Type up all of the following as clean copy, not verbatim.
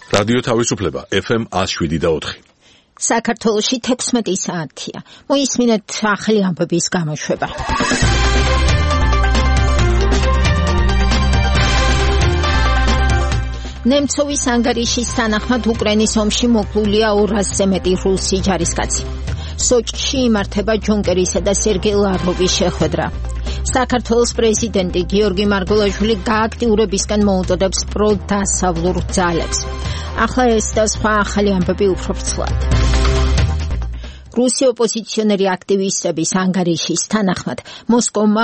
რადიო თავისუფლება FM 107.4. საქართველოში 16 საათია. მოისმინეთ ახალი ამბების გამოშვება. ნემცოვის ანგარიშის თანახმად უკრაინის ომში მოკლულია 200-ზე მეტი რუსი ჯარისკაცი. სოჭში იმართება ჯონ კერისა და სერგეი ლავროვის შეხვედრა. საქართველოს პრეზიდენტი გიორგი მარგველაშვილი გააქტიურებისკენ მოუწოდებს პროდასავლურ ძალებს. ახლა ეს და სხვა ახალი ამბები უფრო ფრთლად. რუსი ოპოზიციონერი აქტივისტების ანგარიშის თანახმად მოსკოვმა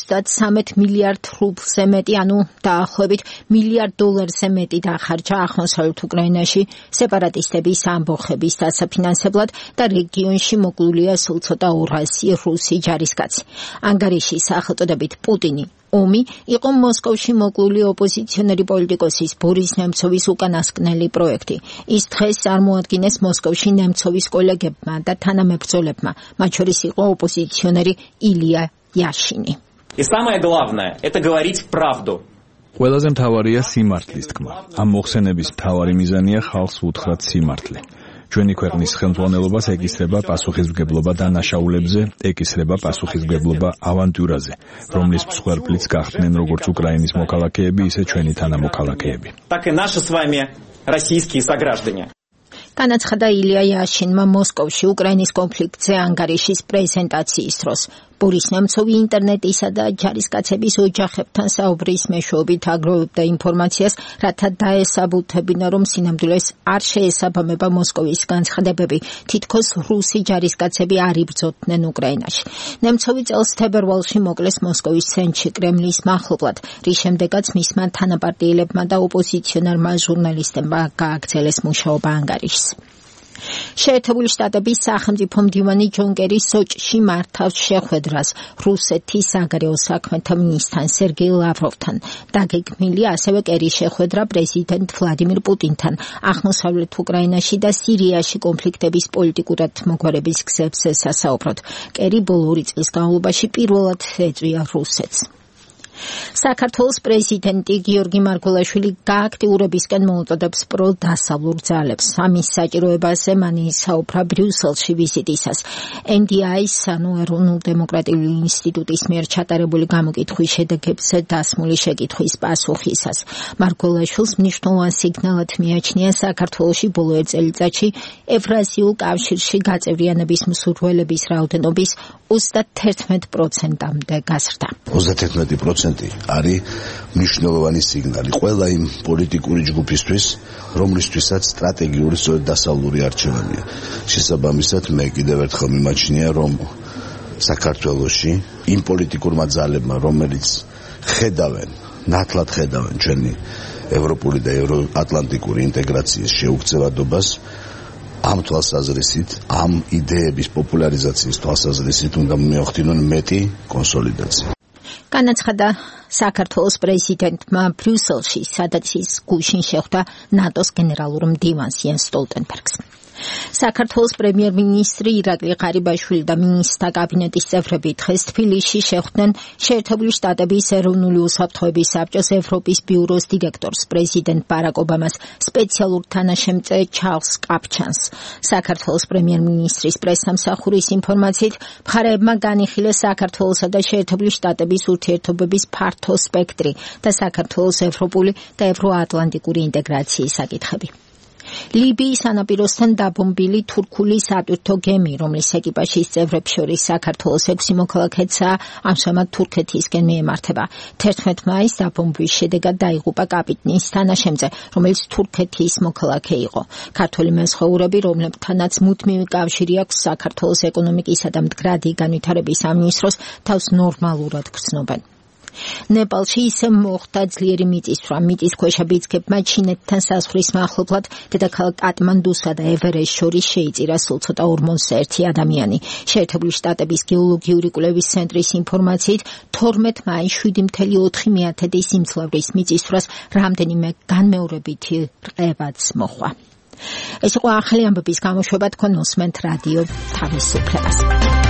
53 მილიარდ რუბლზე მეტი, ანუ დაახლოებით მილიარდ დოლარზე მეტი დახარჯა აღმოსავლეთ უკრაინაში სეპარატისტების ამბოხების დასაფინანსებლად და რეგიონში მოკლულია სულ ცოტა 200 რუსი ჯარისკაცი. ანგარიშის სახელწოდებით პუტინი ომი იყო მოსკოვში მოკლული ოპოზიციონერი პოლიტიკოსის ბორის ნემცოვის უკანასკნელი პროექტი. ის დღეს წარმოადგინეს მოსკოვში ნემცოვის კოლეგებმა და თანამებრძოლებმა, მათ შორის იყო ოპოზიციონერი ილია იაშინი. И самое главное это говорить правду. ყველაზე მთავარია სიმართლის თქმა. ამ მოხსენების მთავარი მიზანია ხალხს უთხრათ სიმართლე. ჩვენი ქვეყნის ხელმძღვანელობას ეკისრება პასუხისმგებლობა დანაშაულებზე, ეკისრება пасухизმგებლობა ავანტიურაზე, რომლის მსხვერპლიც გახდნენ როგორც უკრაინის მოქალაქეები, ისე ჩვენი თანამოქალაქეები. Так и наши с вами российские сограждане. განაცხადა ილია იაშინმა მოსკოვში უკრაინის კონფლიქტზე ანგარიშის პრეზენტაციის დროს. ბორის ნემცოვი ინტერნეტისა და ჯარისკაცების ოჯახებთან საუბრის მეშვეობით აგროვებდა ინფორმაციას, რათა დაესაბუთებინა, რომ სინამდვილეს არ შეესაბამება მოსკოვის განცხადებები, თითქოს რუსი ჯარისკაცები არ იბრძოდნენ უკრაინაში. ნემცოვი წელს თებერვალში მოკლეს მოსკოვის ცენტრში კრემლის მახლობლად, რის შემდეგაც მისმა თანაპარტიელებმა და ოპოზიციონერმა ჟურნალისტებმა გააგრძელეს მუშაობა ანგარიშს. შეერთებული შტატების სახელმწიფო მდივანი ჯონ კერი სოჭში მართავს შეხვედრას რუსეთის საგარეო საქმეთა მინისტრთან სერგეი ლავროვთან. დაგეგმილია ასევე კერის შეხვედრა პრეზიდენტ ვლადიმირ პუტინთან აღმოსავლეთ უკრაინაში და სირიაში კონფლიქტების პოლიტიკურად მოგვარების გზებზე სასაუბროდ. კერი ბოლო 2 წლის განმავლობაში პირველად ეწვია რუსეთს. საქართველოს პრეზიდენტი გიორგი მარგველაშვილი გააქტიურებისკენ მოუწოდებს პროდასავლურ ძალებს. ამის საჭიროებაზე მან ისაუბრა ბრიუსელში ვიზიტისას. NDI-ის, ანუ ეროვნულ დემოკრატიული ინსტიტუტის მიერ ჩატარებული გამოკითხვის შედეგებზე დასმული შეკითხვის პასუხისას. მარგველაშვილს მნიშვნელოვან სიგნალად მიაჩნია საქართველოში ბოლო 1 წელიწადში ევრაზიულ კავშირში გაწევრიანების მსურველების რაოდენობის 31%-მდე გაზრდა. 31% არის მნიშვნელოვანი სიგნალი ყველა იმ პოლიტიკური ჯგუფისთვის, რომლისთვისაც სტრატეგიული სწორედ დასავლური არჩევნია. შესაბამისად, მე კიდევ ერთხელ მიმაჩნია, რომ საქართველოში იმ პოლიტიკურმა ძალებმა, რომელიც ნათლად ხედავენ ჩვენი ევროპული და ევროატლანტიკური ინტეგრაციის შეუქცევადობას, ამ თვალსაზრისით, ამ იდეების პოპულარიზაციის თვალსაზრისით უნდა მიოხდინონ მეტი კონსოლიდაცია. განაცხადა საქართველოს პრეზიდენტმა ბრიუსელში, სადაც ის გუშინ შეხვდა ნატოს გენერალურ მდივანს იენს სტოლტენბერგს. საქართველოს პრემიერ-მინისტრი ირაკლი ღარიბაშვილი და მინისტრთა კაბინეტის წევრები დღეს თბილისში შეხვდნენ შეერთებული შტატების ეროვნული უსაფრთხოების საბჭოს ევროპის ბიუროს დირექტორს, პრეზიდენტ ბარაკ ობამას სპეციალურ თანაშემწე ჩარლს კაპჩანს. საქართველოს პრემიერ-მინისტრის პრესსამსახურის ინფორმაციით, მხარეებმა განიხილეს საქართველოსა და შეერთებული შტატების ურთიერთობების ფართო სპექტრი და საქართველოს ევროპული და ევროატლანტიკური ინტეგრაციის საკითხები. ლიბიის სანაპიროსთან დაბომბილი თურქული სატვირთო გემი, რომლის ეკიპაჟის წევრებს შორის საქართველოს 6 მოქალაქეცაა, ამჟამად თურქეთისკენ მიემართება. 11 მაისს დაბომბვის შედეგად დაიღუპა კაპიტნის თანაშემწე, რომელიც თურქეთის მოქალაქე იყო. ქართველი მეზღვაურები, რომლებთანაც მუდმივი კავშირი აქვს საქართველოს ეკონომიკისა და მდგრადი განვითარების სამინისტროს, თავს ნორმალურად გრძნობენ. ნეპალში ისე მოხდა ძლიერი მიწისძვრა. მიწისქვეშა ბიძგებმა ჩინეთთან საზღვრის მახლობლად დედაქალაქ კატმანდუსა და ევერესტს შორის შეიწირა სულ ცოტა 41 ადამიანი. შეერთებული შტატების გეოლოგიური კვლევის ცენტრის ინფორმაციით, 12 მაისს 7.4 სიმძლავრის მიწისძვრას რამდენიმე განმეორებითი რყევაც მოჰყვა. ეს იყო ახალი ამბების გამოშვება, თქვენ უსმენთ რადიო თავისუფლებას.